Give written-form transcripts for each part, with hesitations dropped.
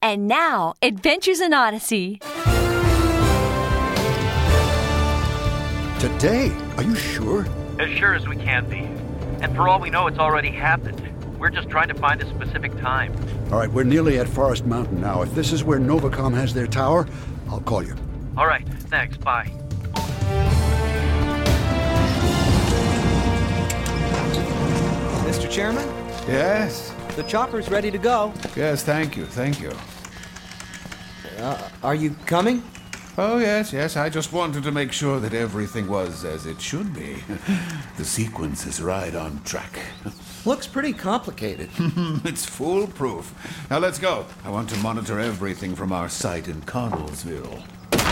And now, Adventures in Odyssey. Today? Are you sure? As sure as we can be. And for all we know, it's already happened. We're just trying to find a specific time. All right, we're nearly at Forest Mountain now. If this is where Novacom has their tower, I'll call you. All right, thanks. Bye. Mr. Chairman, Yes? the chopper's ready to go. Yes, thank you. Are you coming? Oh, yes, I just wanted to make sure that everything was as it should be. The sequence is right on track. Looks pretty complicated. It's foolproof. Now let's go. I want to monitor everything from our site in Connellsville.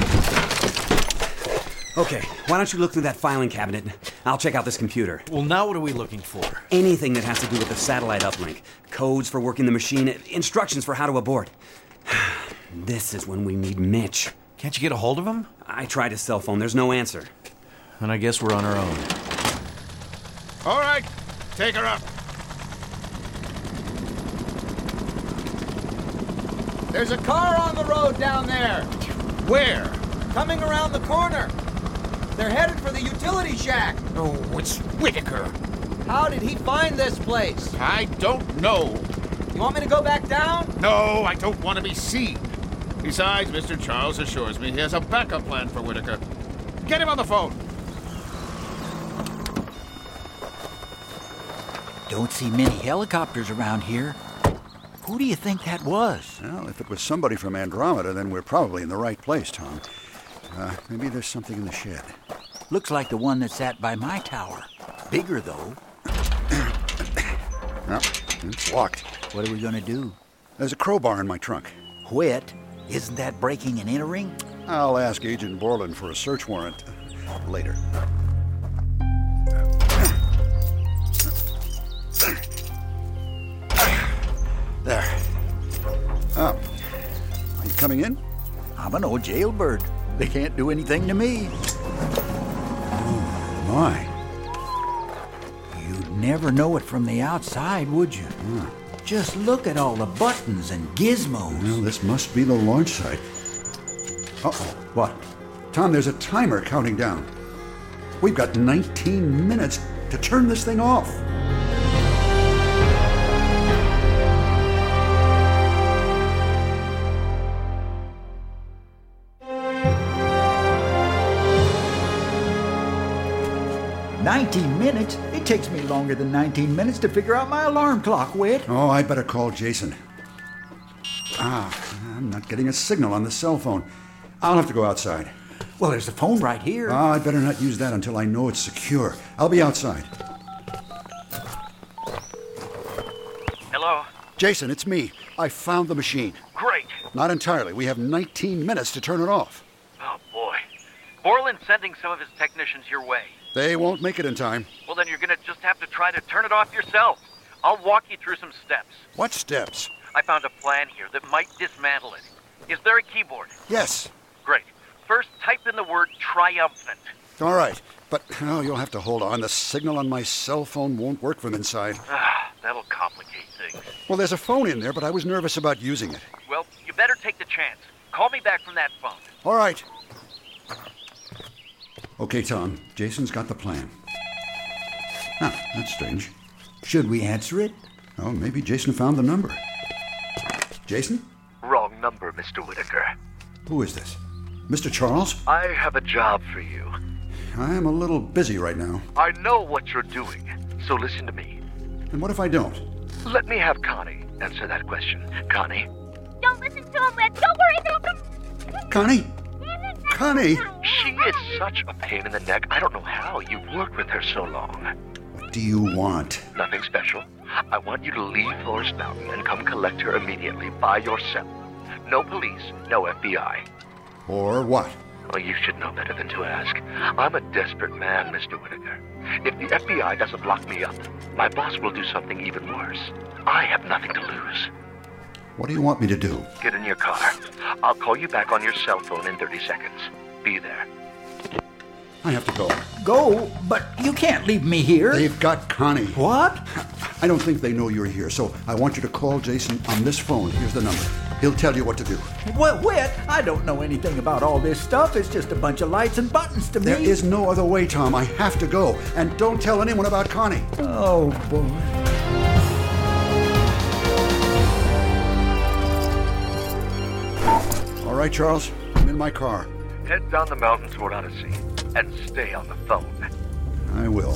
Okay, why don't you look through that filing cabinet? I'll check out this computer. Well, now what are we looking for? Anything that has to do with the satellite uplink. Codes for working the machine, instructions for how to abort. This is when we need Mitch. Can't you get a hold of him? I tried his cell phone. There's no answer. Then I guess we're on our own. All right, take her up. There's a car on the road down there, Where? coming around the corner. They're headed for the utility shack. Oh, it's Whitaker. How did he find this place? I don't know. You want me to go back down? No, I don't want to be seen. Besides, Mr. Charles assures me he has a backup plan for Whitaker. Get him on the phone. Don't see many helicopters around here. Who do you think that was? Well, if it was somebody from Andromeda, then we're probably in the right place, Tom. Maybe there's something in the shed. Looks like the one that sat by my tower. Bigger, though. No, it's locked. What are we gonna do? There's a crowbar in my trunk. Quit? Isn't that breaking and entering? I'll ask Agent Borland for a search warrant later. There. Oh. Are you coming in? I'm an old jailbird. They can't do anything to me. Oh, my. You'd never know it from the outside, would you? Just look at all the buttons and gizmos. Well, this must be the launch site. Uh-oh. What? Tom, there's a timer counting down. We've got 19 minutes to turn this thing off. $19? It takes me longer than 19 minutes to figure out my alarm clock, Whit. Oh, I better call Jason. I'm not getting a signal on the cell phone. I'll have to go outside. Well, there's a phone right here. I'd better not use that until I know it's secure. I'll be outside. Hello? Jason, it's me. I found the machine. Great. Not entirely. We have 19 minutes to turn it off. Oh, boy. Borland's sending some of his technicians your way. They won't make it in time. Well, then you're going to just have to try to turn it off yourself. I'll walk you through some steps. What steps? I found a plan here that might dismantle it. Is there a keyboard? Yes. Great. First, type in the word triumphant. All right. But you'll have to hold on. The signal on my cell phone won't work from inside. That'll complicate things. Well, there's a phone in there, but I was nervous about using it. Well, you better take the chance. Call me back from that phone. All right. Okay, Tom. Jason's got the plan. That's strange. Should we answer it? Oh, maybe Jason found the number. Jason? Wrong number, Mr. Whitaker. Who is this? Mr. Charles? I have a job for you. I am a little busy right now. I know what you're doing, so listen to me. And what if I don't? Let me have Connie answer that question. Connie? Don't listen to him, Red. Don't worry about him. Connie? Connie? She is such a pain in the neck. I don't know how you've worked with her so long. What do you want? Nothing special. I want you to leave Forest Mountain and come collect her immediately by yourself. No police, no FBI. Or what? Well, you should know better than to ask. I'm a desperate man, Mr. Whitaker. If the FBI doesn't lock me up, my boss will do something even worse. I have nothing to lose. What do you want me to do? Get in your car. I'll call you back on your cell phone in 30 seconds. Be there. I have to go. Go? But you can't leave me here. They've got Connie. What? I don't think they know you're here, so I want you to call Jason on this phone. Here's the number. He'll tell you what to do. What, Whit? I don't know anything about all this stuff. It's just a bunch of lights and buttons to me. There is no other way, Tom. I have to go. And don't tell anyone about Connie. Oh, boy. All right, Charles. I'm in my car. Head down the mountain toward Odyssey and stay on the phone. I will.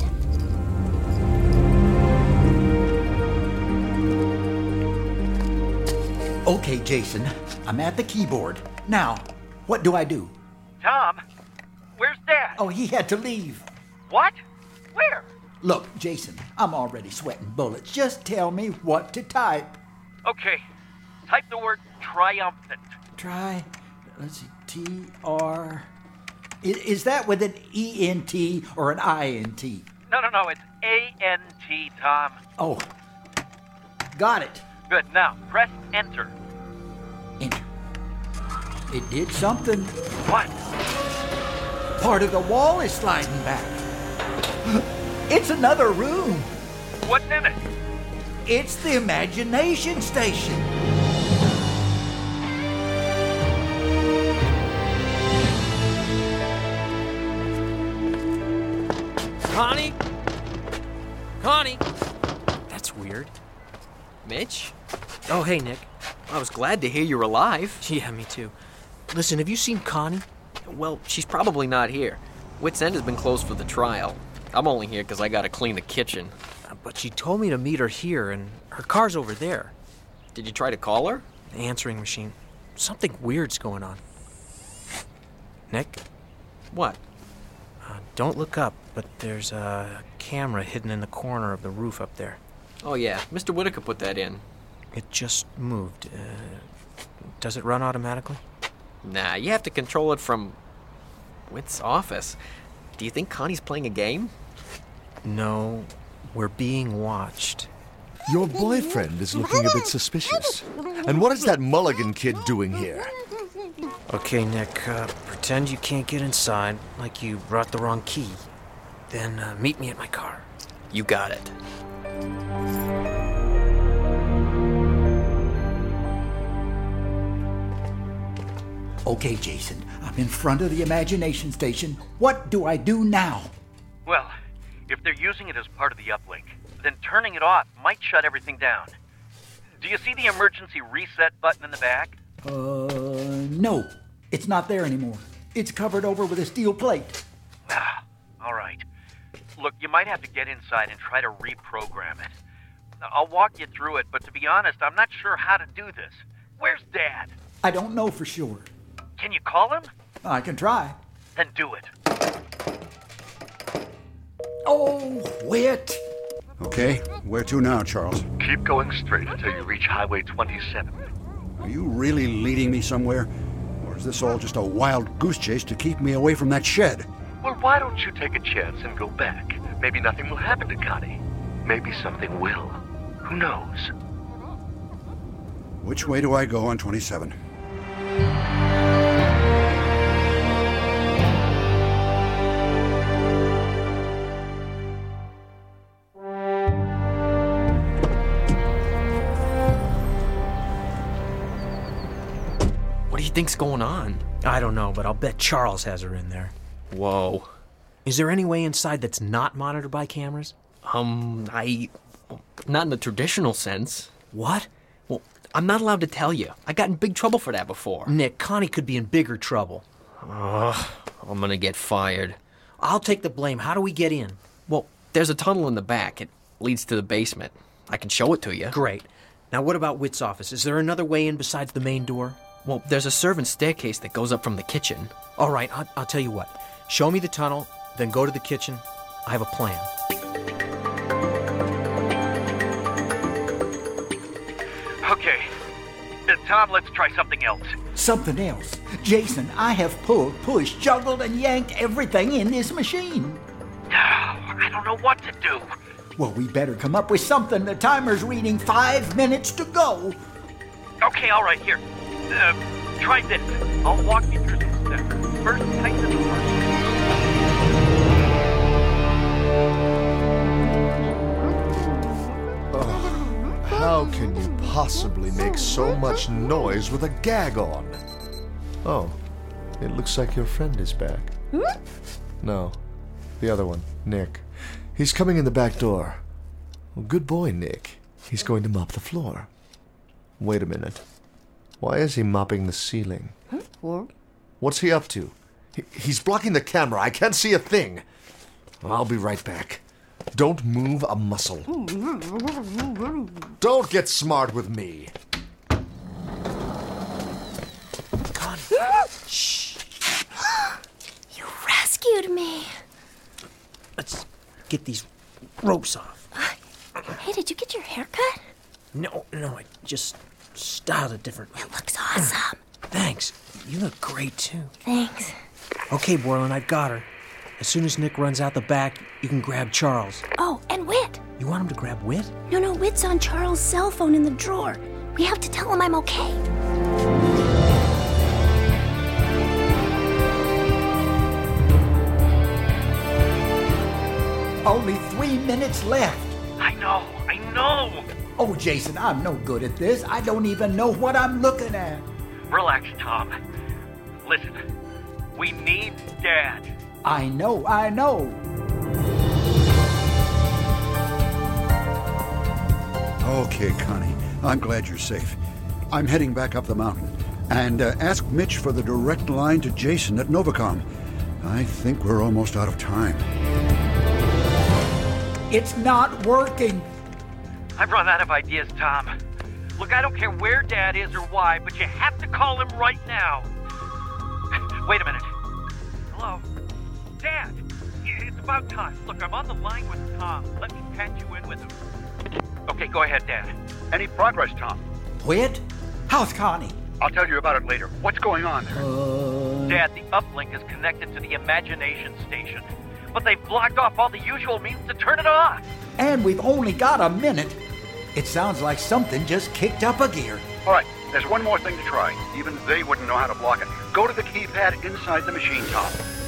Okay, Jason. I'm at the keyboard. Now, what do I do? Tom, where's Dad? Oh, he had to leave. What? Where? Look, Jason, I'm already sweating bullets. Just tell me what to type. Okay, type the word triumphant. Let's see, T-R... Is that with an E-N-T or an I-N-T? No, it's A-N-T, Tom. Oh, got it. Good, now press enter. Enter. It did something. What? Part of the wall is sliding back. It's another room. What's in it? It's the imagination station. Connie? Connie? That's weird. Mitch? Oh, hey, Nick. I was glad to hear you're alive. Yeah, me too. Listen, have you seen Connie? Well, she's probably not here. Wits End has been closed for the trial. I'm only here because I gotta clean the kitchen. But she told me to meet her here, and her car's over there. Did you try to call her? The answering machine. Something weird's going on. Nick? What? Don't look up, but there's a camera hidden in the corner of the roof up there. Oh, yeah. Mr. Whitaker put that in. It just moved. Does it run automatically? Nah, you have to control it from Wit's office. Do you think Connie's playing a game? No, we're being watched. Your boyfriend is looking a bit suspicious. And what is that Mulligan kid doing here? Okay, Nick, pretend you can't get inside, like you brought the wrong key. Then meet me at my car. You got it. Okay, Jason, I'm in front of the imagination station. What do I do now? Well, if they're using it as part of the uplink, then turning it off might shut everything down. Do you see the emergency reset button in the back? No. It's not there anymore. It's covered over with a steel plate. Ah, all right. Look, you might have to get inside and try to reprogram it. I'll walk you through it, but to be honest, I'm not sure how to do this. Where's Dad? I don't know for sure. Can you call him? I can try. Then do it. Oh, Whit! Okay, where to now, Charles? Keep going straight until you reach Highway 27. Are you really leading me somewhere? Or is this all just a wild goose chase to keep me away from that shed? Well, why don't you take a chance and go back? Maybe nothing will happen to Connie. Maybe something will. Who knows? Which way do I go on 27? What do you think's going on? I don't know, but I'll bet Charles has her in there. Whoa. Is there any way inside that's not monitored by cameras? Not in the traditional sense. What? Well, I'm not allowed to tell you. I got in big trouble for that before. Nick, Connie could be in bigger trouble. Ugh, I'm gonna get fired. I'll take the blame. How do we get in? Well, there's a tunnel in the back. It leads to the basement. I can show it to you. Great. Now what about Wit's office? Is there another way in besides the main door? Well, there's a servant's staircase that goes up from the kitchen. All right, I'll tell you what. Show me the tunnel, then go to the kitchen. I have a plan. Okay. Tom, let's try something else. Something else? Jason, I have pulled, pushed, juggled, and yanked everything in this machine. I don't know what to do. Well, we better come up with something. The timer's reading 5 minutes to go. Okay, all right, here. Try this. I'll walk you through some steps. First, tighten the door. How can you possibly make so much noise with a gag on? Oh, it looks like your friend is back. No, the other one, Nick. He's coming in the back door. Well, good boy, Nick. He's going to mop the floor. Wait a minute. Why is he mopping the ceiling? What's he up to? He's blocking the camera. I can't see a thing. I'll be right back. Don't move a muscle. Don't get smart with me. Connie. Shh. You rescued me. Let's get these ropes off. Hey, did you get your hair cut? No, I just styled it differently. It looks awesome. Thanks. You look great, too. Thanks. Okay, Borland, I've got her. As soon as Nick runs out the back, you can grab Charles. Oh, and Whit. You want him to grab Whit? No, Whit's on Charles' cell phone in the drawer. We have to tell him I'm okay. Only 3 minutes left. I know. Oh, Jason, I'm no good at this. I don't even know what I'm looking at. Relax, Tom. Listen, we need Dad. I know. Okay, Connie. I'm glad you're safe. I'm heading back up the mountain. And ask Mitch for the direct line to Jason at Novacom. I think we're almost out of time. It's not working. I've run out of ideas, Tom. Look, I don't care where Dad is or why, but you have to call him right now. Wait a minute. Hello? Dad! It's about time. Look, I'm on the line with Tom. Let me patch you in with him. Okay, go ahead, Dad. Any progress, Tom? Whit? How's Connie? I'll tell you about it later. What's going on there? Dad, the uplink is connected to the Imagination Station, but they've blocked off all the usual means to turn it off. And we've only got a minute. It sounds like something just kicked up a gear. All right, there's one more thing to try. Even they wouldn't know how to block it. Go to the keypad inside the machine, Tom.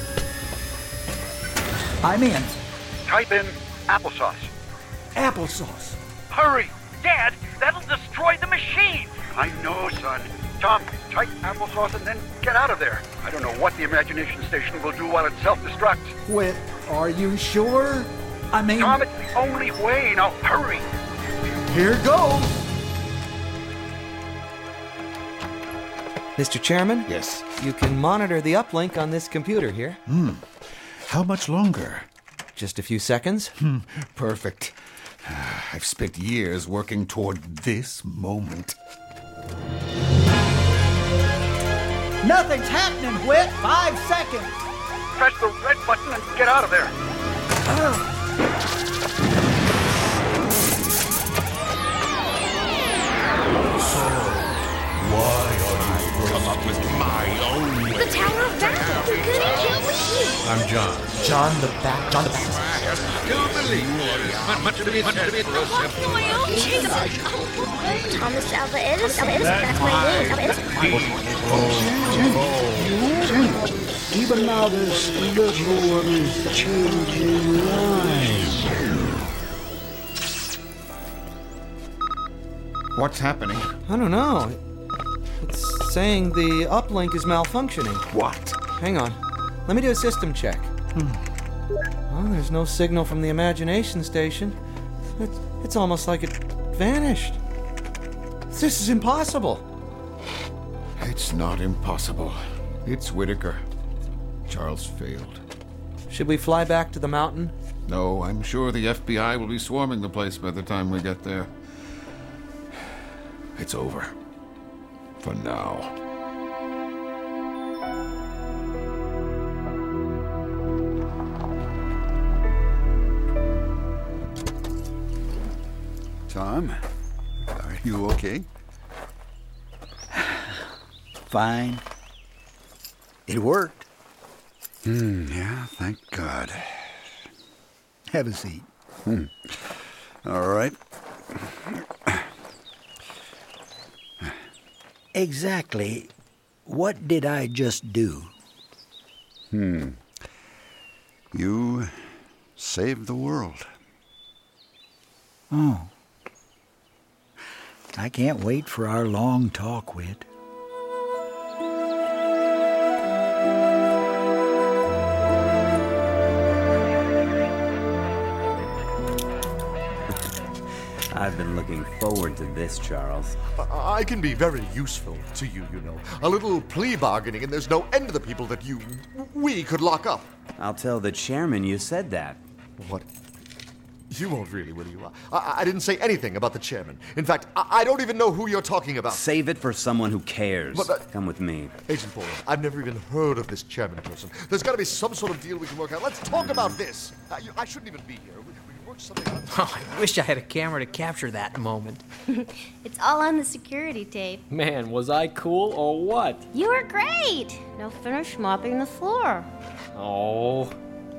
I'm in. Type in applesauce. Applesauce. Hurry! Dad, that'll destroy the machine! I know, son. Tom, type applesauce and then get out of there. I don't know what the Imagination Station will do while it self-destructs. Whit, are you sure? I mean... Tom, it's the only way. Now, hurry. Here goes. Mr. Chairman? Yes? You can monitor the uplink on this computer here. How much longer? Just a few seconds. Perfect. I've spent years working toward this moment. Nothing's happening, Whit. 5 seconds. Press the red button and get out of there. Why are you come up with my own? The Tower of Babel. We're gonna kill me. I'm John. John the Baptist. Thomas Alva Edison. That's my name. Even now this little one is changing lives. What's happening? I don't know. It's saying the uplink is malfunctioning. What? Hang on. Let me do a system check. Well, there's no signal from the Imagination Station. It's almost like it vanished. This is impossible. It's not impossible. It's Whitaker. Charles failed. Should we fly back to the mountain? No, I'm sure the FBI will be swarming the place by the time we get there. It's over. For now. Tom, are you okay? Fine. It worked. Yeah, thank God. Have a seat. All right. Exactly what did I just do? You saved the world. Oh. I can't wait for our long talk, Whit. I've been looking forward to this, Charles. I can be very useful to you, you know. A little plea bargaining, and there's no end to the people that we could lock up. I'll tell the chairman you said that. What? You won't really, will you? I didn't say anything about the chairman. In fact, I don't even know who you're talking about. Save it for someone who cares. But, come with me. Agent Boyle, I've never even heard of this chairman person. There's got to be some sort of deal we can work out. Let's talk about this. I shouldn't even be here. We can work something out. Oh, I wish I had a camera to capture that moment. It's all on the security tape. Man, was I cool or what? You were great. Now finish mopping the floor. Oh.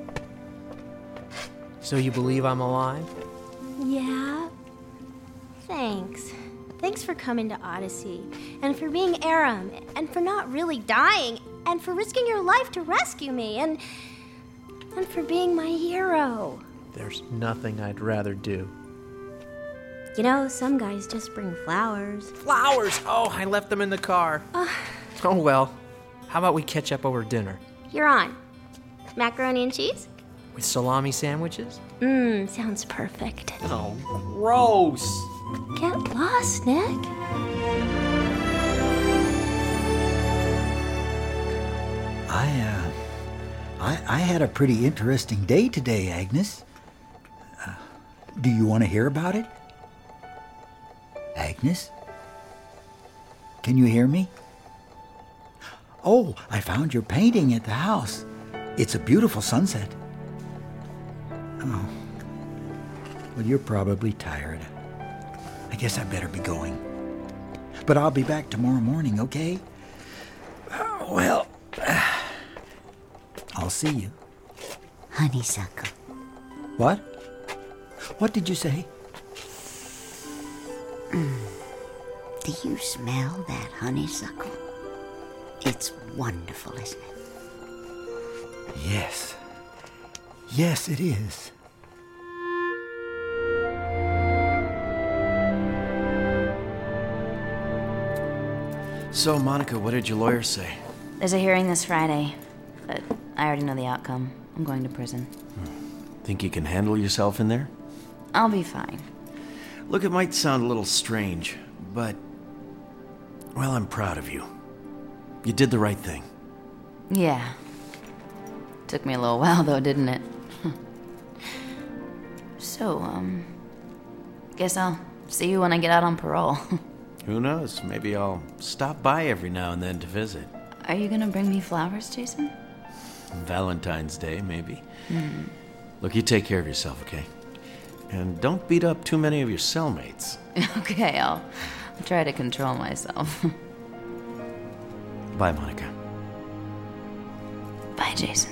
So you believe I'm alive? Yeah. Thanks. Thanks for coming to Odyssey, and for being Aram, and for not really dying, and for risking your life to rescue me, and for being my hero. There's nothing I'd rather do. You know, some guys just bring flowers. Flowers? Oh, I left them in the car. Oh well. How about we catch up over dinner? You're on. Macaroni and cheese? With salami sandwiches? Sounds perfect. Oh, gross. Get lost, Nick. I had a pretty interesting day today, Agnes. Do you want to hear about it? Agnes? Can you hear me? Oh, I found your painting at the house. It's a beautiful sunset. Oh. Well, you're probably tired. I guess I better be going. But I'll be back tomorrow morning, okay? Well, I'll see you. Honeysuckle. What? What did you say? Do you smell that honeysuckle? It's wonderful, isn't it? Yes. Yes, it is. So, Monica, what did your lawyer say? There's a hearing this Friday, but I already know the outcome. I'm going to prison. Think you can handle yourself in there? I'll be fine. Look, it might sound a little strange, but... well, I'm proud of you. You did the right thing. Yeah. Took me a little while, though, didn't it? So, guess I'll see you when I get out on parole. Who knows? Maybe I'll stop by every now and then to visit. Are you gonna bring me flowers, Jason? Valentine's Day, maybe. Look, you take care of yourself, okay? And don't beat up too many of your cellmates. Okay, I'll try to control myself. Bye, Monica. Bye, Jason.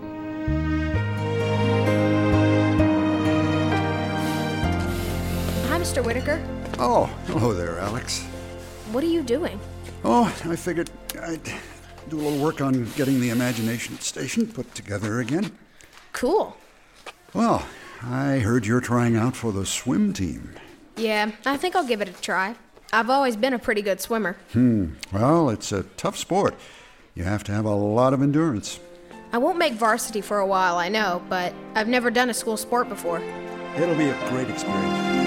Hi, Mr. Whitaker. Oh, hello there, Alex. What are you doing? Oh, I figured I'd do a little work on getting the Imagination Station put together again. Cool. Well, I heard you're trying out for the swim team. Yeah, I think I'll give it a try. I've always been a pretty good swimmer. Well, it's a tough sport. You have to have a lot of endurance. I won't make varsity for a while, I know, but I've never done a school sport before. It'll be a great experience.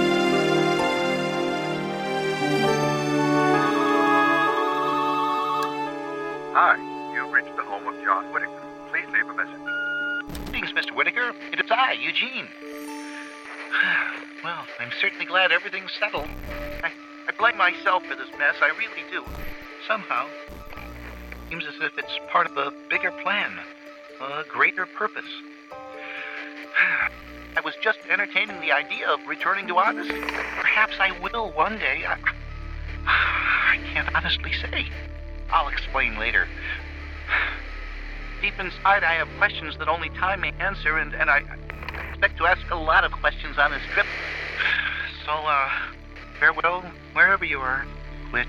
Hi, you've reached the home of John Whitaker. Please leave a message. Greetings, Mr. Whitaker. It is I, Eugene. Well, I'm certainly glad everything's settled. I blame myself for this mess, I really do. Somehow, it seems as if it's part of a bigger plan, a greater purpose. I was just entertaining the idea of returning to Odyssey. Perhaps I will one day. I can't honestly say. I'll explain later. Deep inside, I have questions that only time may answer, and I expect to ask a lot of questions on this trip. So, farewell, wherever you are, Whit.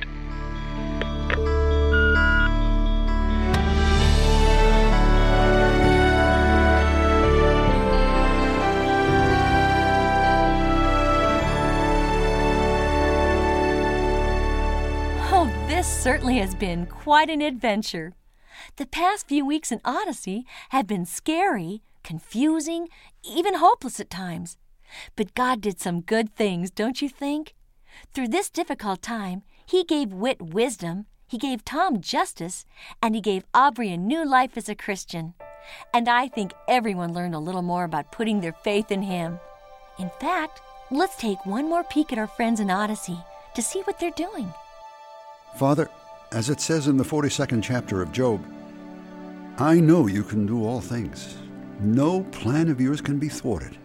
certainly has been quite an adventure. The past few weeks in Odyssey have been scary, confusing, even hopeless at times. But God did some good things, don't you think? Through this difficult time, He gave Whit wisdom, He gave Tom justice, and He gave Aubrey a new life as a Christian. And I think everyone learned a little more about putting their faith in Him. In fact, let's take one more peek at our friends in Odyssey to see what they're doing. Father, as it says in the 42nd chapter of Job, I know you can do all things. No plan of yours can be thwarted.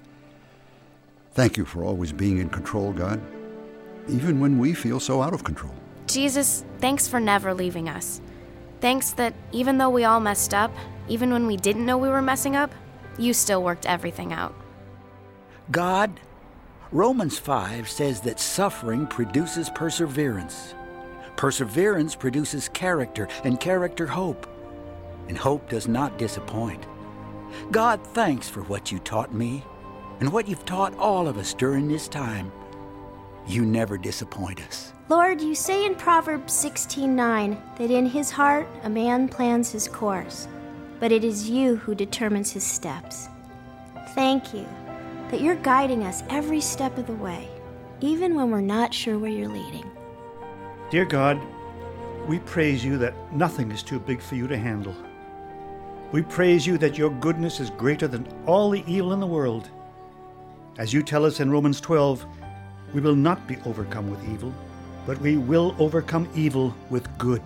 Thank you for always being in control, God, even when we feel so out of control. Jesus, thanks for never leaving us. Thanks that even though we all messed up, even when we didn't know we were messing up, you still worked everything out. God, Romans 5 says that suffering produces perseverance. Perseverance produces character, and character hope. And hope does not disappoint. God, thanks for what you taught me and what you've taught all of us during this time. You never disappoint us. Lord, you say in Proverbs 16:9 that in his heart a man plans his course, but it is you who determines his steps. Thank you that you're guiding us every step of the way, even when we're not sure where you're leading. Dear God, we praise you that nothing is too big for you to handle. We praise you that your goodness is greater than all the evil in the world. As you tell us in Romans 12, we will not be overcome with evil, but we will overcome evil with good.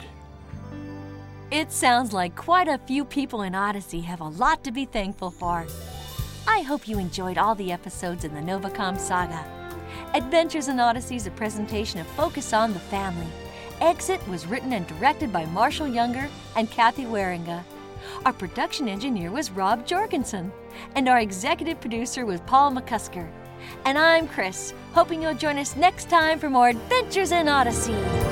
It sounds like quite a few people in Odyssey have a lot to be thankful for. I hope you enjoyed all the episodes in the Novacom saga. Adventures in Odyssey is a presentation of Focus on the Family. Exit was written and directed by Marshall Younger and Kathy Waringa. Our production engineer was Rob Jorgensen, and our executive producer was Paul McCusker. And I'm Chris, hoping you'll join us next time for more Adventures in Odyssey.